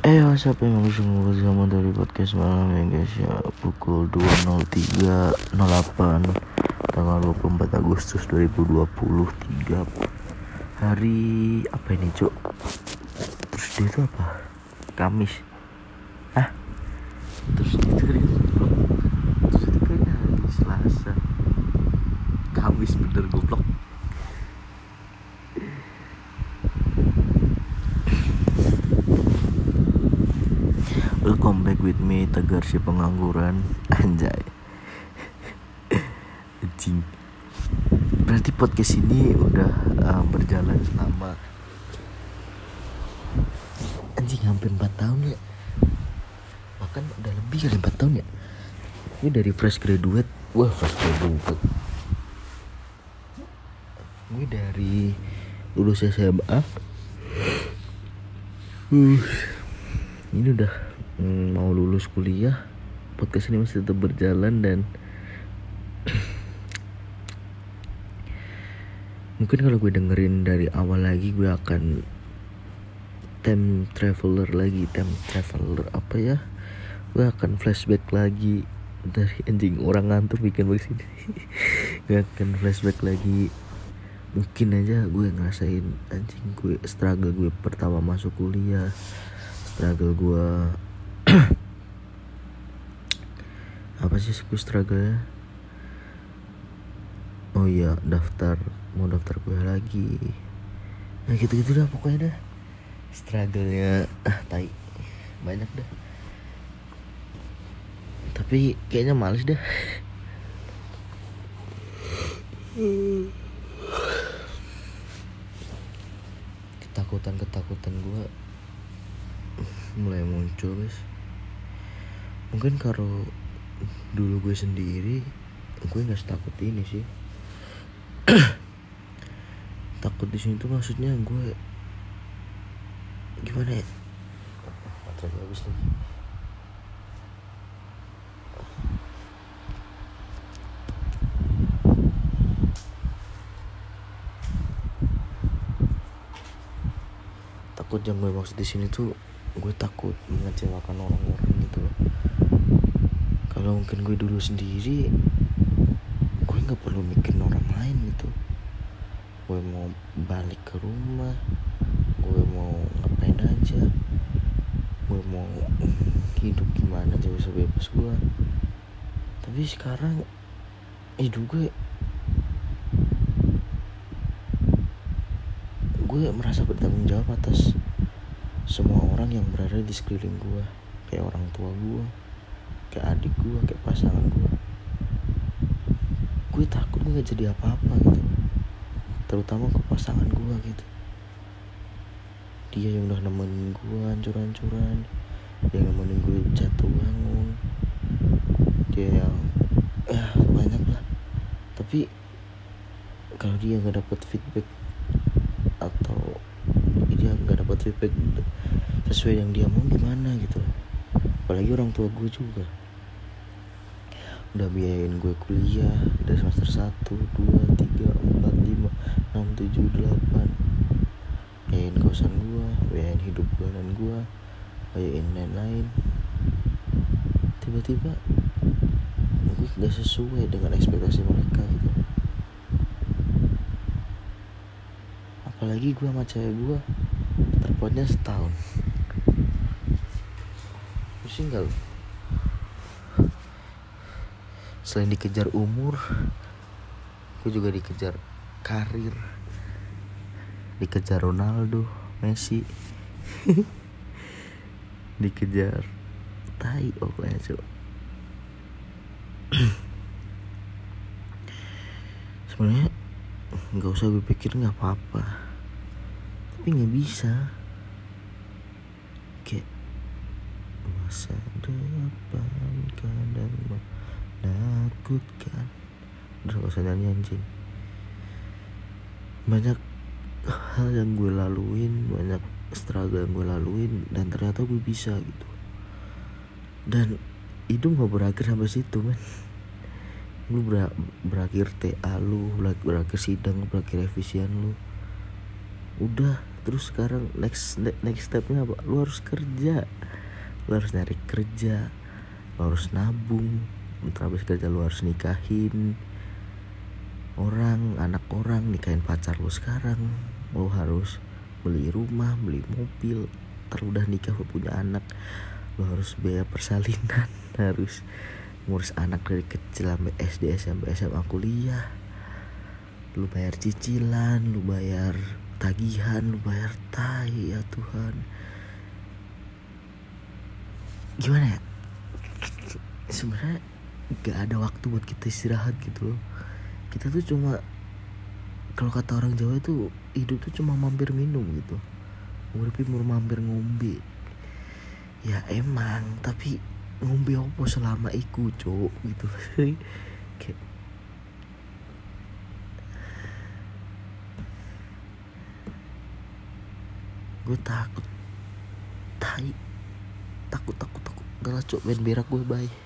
Siapa yang bersama dari podcast malam ya guys ya. Pukul 2.03.08 tanggal 24 Agustus 2023. Hari apa ini cok? Terus dia itu apa? Kamis. Terus itu hari goblok. Terus itu kayaknya hari Selasa. Kamis bener goblok. Welcome back with me, Tegar si pengangguran. Anjay. Anjing. Berarti podcast ini udah berjalan selama hampir 4 tahun ya. Bahkan udah lebih kali 4 tahun ya. Ini dari fresh graduate. Gue dari lulus SMA. Ini udah mau lulus kuliah. Podcast ini masih tetap berjalan dan mungkin kalau gue dengerin dari awal lagi gue akan time traveler apa ya, gue akan flashback lagi dari anjing orang ngantuk bikin begini. Gue akan flashback lagi, mungkin aja gue ngerasain anjing gue struggle gue pertama masuk kuliah, struggle gue apa sih gue struggle-nya. Oh iya, mau daftar kuliah lagi. Nah gitu-gitu dah pokoknya dah. Struggle-nya tai. Banyak dah. Tapi kayaknya males dah. Ketakutan gue mulai muncul guys. Mungkin kalau dulu gue sendiri gue nggak setakut ini sih. Takut di sini tuh maksudnya gue gimana ya? Baterai habis lagi. Takut yang gue maksud di sini tuh gue takut mengecewakan orang-orang gitu loh. Kalau mungkin gue dulu sendiri gue nggak perlu mikirin orang lain gitu. Gue mau balik ke rumah, gue mau ngapain aja, gue mau hidup gimana aja bisa bebas gue. Tapi sekarang hidup gue merasa bertanggung jawab atas semua orang yang berada di sekeliling gue. Kayak orang tua gue, kayak adik gue, kayak pasangan gue. Gue takut gue gak jadi apa-apa gitu, terutama ke pasangan gue gitu. Dia yang udah nemenin gue hancur-hancuran, dia yang nemenin gue jatuh bangun, dia yang banyak lah. Tapi kalau dia gak dapet feedback atau dia gak dapet feedback sesuai yang dia mau, gimana gitu. Apalagi orang tua gue juga udah biayain gue kuliah dari semester 1, 2, 3, 4, 5, 6, 7, 8. Biayain kosan gue, biayain hidup bulanan gue, biayain lain-lain. Tiba-tiba gue gak sesuai dengan ekspektasi mereka gitu. Apalagi gue sama cewek gue terpautnya setahun. Pusing gak lu? Selain dikejar umur, gue juga dikejar karir, dikejar Ronaldo, Messi, dikejar tai pokoknya coba. Sebenarnya nggak usah gue pikir, nggak apa-apa, tapi nggak bisa. Kayak masa depan kadang menakutkan. Udah gak usah nyanyi anjing. Banyak hal yang gue laluin, banyak struggle yang gue laluin, dan ternyata gue bisa gitu. Dan hidup gak berakhir sampai situ men. Lu berakhir TA lu, berakhir sidang, berakhir revisian lu, udah Terus sekarang next stepnya apa? Lu harus kerja, lu harus nyari kerja, lu harus nabung. Ntar habis kerja lu harus nikahin orang, anak orang, nikahin pacar lu sekarang. Lu harus beli rumah, beli mobil. Ntar udah nikah lu punya anak, lu harus bayar persalinan, harus ngurus anak dari kecil sampai SD, SMP, SMA, kuliah. Lu bayar cicilan, lu bayar tagihan, lu bayar tai, ya Tuhan. Gimana ya? Sebenarnya gak ada waktu buat kita istirahat gitu loh. Kita tuh cuma, kalau kata orang Jawa itu, hidup tuh cuma mampir minum gitu. Urip mur mampir ngombe. Ya emang, tapi ngombe opo selama iku, cuk, gitu. Kayak gue takut tai, takut udah lah, cuk, main berak gue, bye.